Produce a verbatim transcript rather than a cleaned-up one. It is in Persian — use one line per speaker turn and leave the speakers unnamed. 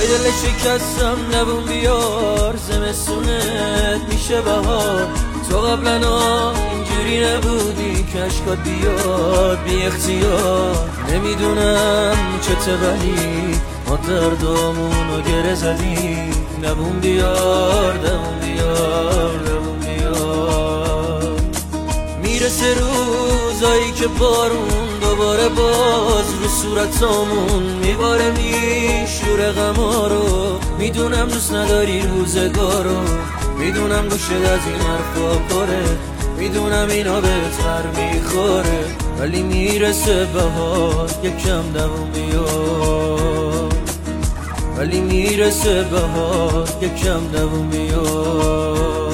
وای دل شکستم لبون بیار، زمستونت میشه بهار. تو قبلا اینجوری نبودی که اشکات بیاد بی اختیار. نمیدونم چته ولی ما دردامونو گره زدیم. لبون بیار لبون بیار لبون بیار. میرسه روزایی که بارون دوباره باز رو صورتامون میباره، میشوره غما رو. میدونم دوست نداری روزگارو، میدونم گوشت از این حرفا پره، میدونم اینا بهتر میخوره. ولی میرسه بهار یکم دووم بیار، ولی میرسه بهار یکم دووم بیار.